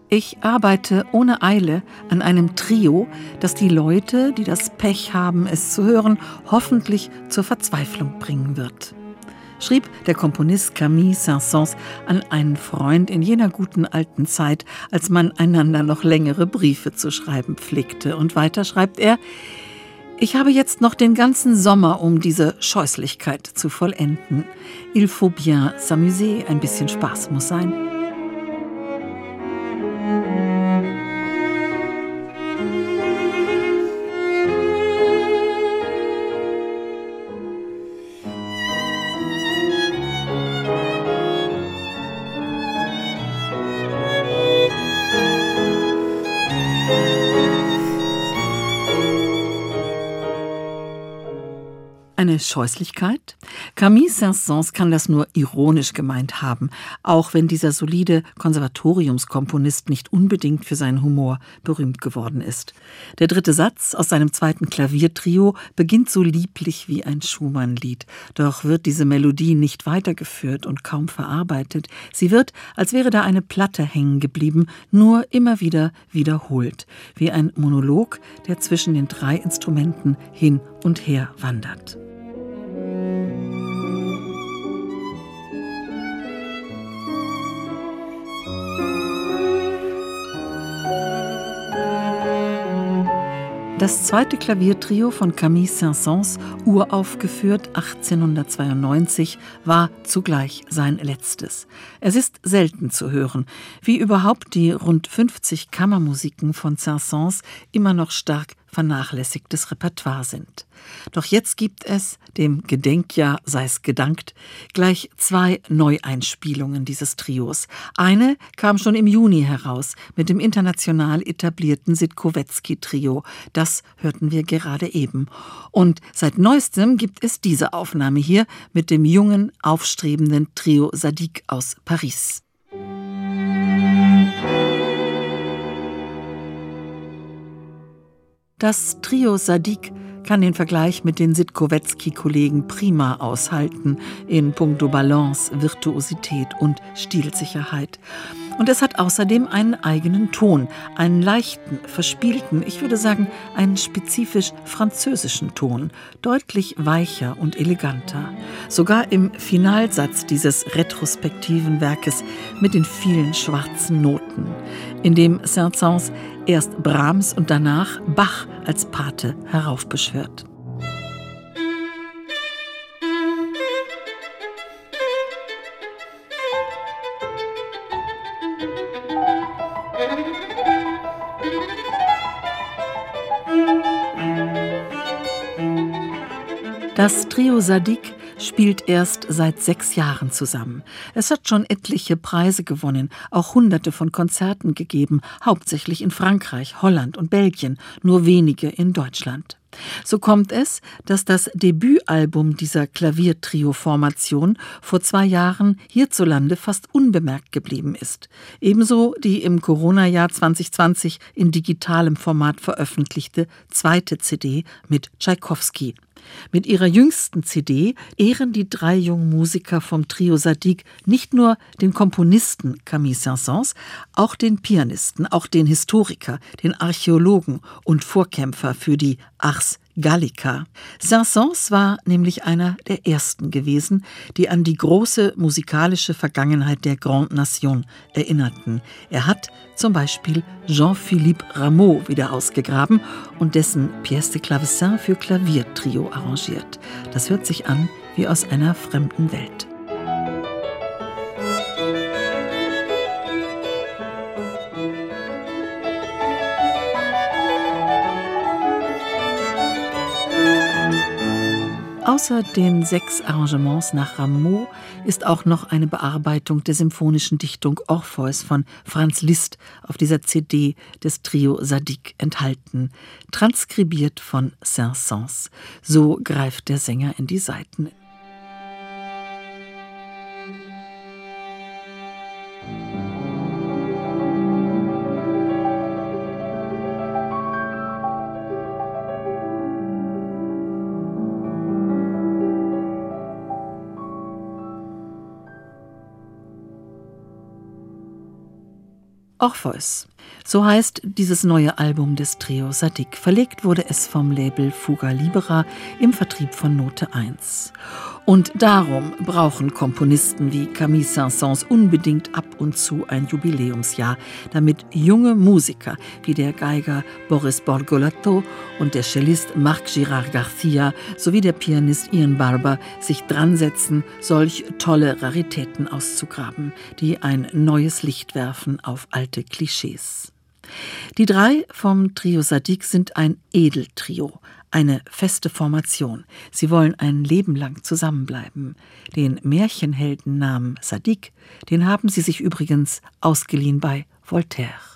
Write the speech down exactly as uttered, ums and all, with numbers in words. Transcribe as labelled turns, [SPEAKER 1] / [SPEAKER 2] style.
[SPEAKER 1] Ich arbeite ohne Eile an einem Trio, das die Leute, die das Pech haben, es zu hören, hoffentlich zur Verzweiflung bringen wird, schrieb der Komponist Camille Saint-Saëns an einen Freund in jener guten alten Zeit, als man einander noch längere Briefe zu schreiben pflegte. Und weiter schreibt er: Ich habe jetzt noch den ganzen Sommer, um diese Scheußlichkeit zu vollenden. Il faut bien s'amuser, ein bisschen Spaß muss sein. Eine Scheußlichkeit? Camille Saint-Saëns kann das nur ironisch gemeint haben, auch wenn dieser solide Konservatoriumskomponist nicht unbedingt für seinen Humor berühmt geworden ist. Der dritte Satz aus seinem zweiten Klaviertrio beginnt so lieblich wie ein Schumann-Lied. Doch wird diese Melodie nicht weitergeführt und kaum verarbeitet. Sie wird, als wäre da eine Platte hängen geblieben, nur immer wieder wiederholt, wie ein Monolog, der zwischen den drei Instrumenten hin und her wandert. Das zweite Klaviertrio von Camille Saint-Saëns, uraufgeführt achtzehnhundertzweiundneunzig, war zugleich sein letztes. Es ist selten zu hören, wie überhaupt die rund fünfzig Kammermusiken von Saint-Saëns immer noch stark vernachlässigtes Repertoire sind. Doch jetzt gibt es, dem Gedenkjahr sei's gedankt, gleich zwei Neueinspielungen dieses Trios. Eine kam schon im Juni heraus mit dem international etablierten Sitkowetzky-Trio. Das hörten wir gerade eben. Und seit neuestem gibt es diese Aufnahme hier mit dem jungen, aufstrebenden Trio Zadig aus Paris. Das Trio Zadig kann den Vergleich mit den Sitkowetzky-Kollegen prima aushalten in puncto Balance, Virtuosität und Stilsicherheit. Und es hat außerdem einen eigenen Ton, einen leichten, verspielten, ich würde sagen, einen spezifisch französischen Ton, deutlich weicher und eleganter. Sogar im Finalsatz dieses retrospektiven Werkes mit den vielen schwarzen Noten, in dem Saint-Saëns erst Brahms und danach Bach als Pate heraufbeschwört. Das Trio Zadig spielt erst seit sechs Jahren zusammen. Es hat schon etliche Preise gewonnen, auch hunderte von Konzerten gegeben, hauptsächlich in Frankreich, Holland und Belgien, nur wenige in Deutschland. So kommt es, dass das Debütalbum dieser Klaviertrio-Formation vor zwei Jahren hierzulande fast unbemerkt geblieben ist. Ebenso die im Corona-Jahr zwanzig zwanzig in digitalem Format veröffentlichte zweite C D mit Tschaikowski. Mit ihrer jüngsten C D ehren die drei jungen Musiker vom Trio Zadig nicht nur den Komponisten Camille Saint-Saëns, auch den Pianisten, auch den Historiker, den Archäologen und Vorkämpfer für die Ars Gallica. Saint-Saëns war nämlich einer der ersten gewesen, die an die große musikalische Vergangenheit der Grande Nation erinnerten. Er hat zum Beispiel Jean-Philippe Rameau wieder ausgegraben und dessen Pièce de Clavecin für Klaviertrio arrangiert. Das hört sich an wie aus einer fremden Welt. Außer den sechs Arrangements nach Rameau ist auch noch eine Bearbeitung der symphonischen Dichtung Orpheus von Franz Liszt auf dieser C D des Trio Zadig enthalten, transkribiert von Saint-Saëns. So greift der Sänger in die Saiten. Orpheus. So heißt dieses neue Album des Trio Zadig. Verlegt wurde es vom Label Fuga Libera im Vertrieb von Note eins. Und darum brauchen Komponisten wie Camille Saint-Saëns unbedingt ab und zu ein Jubiläumsjahr, damit junge Musiker wie der Geiger Boris Borgolatto und der Cellist Marc Girard Garcia sowie der Pianist Ian Barber sich dransetzen, solch tolle Raritäten auszugraben, die ein neues Licht werfen auf alte Klischees. Die drei vom Trio Zadig sind ein Edeltrio, eine feste Formation. Sie wollen ein Leben lang zusammenbleiben. Den Märchenheldennamen Zadig, den haben sie sich übrigens ausgeliehen bei Voltaire.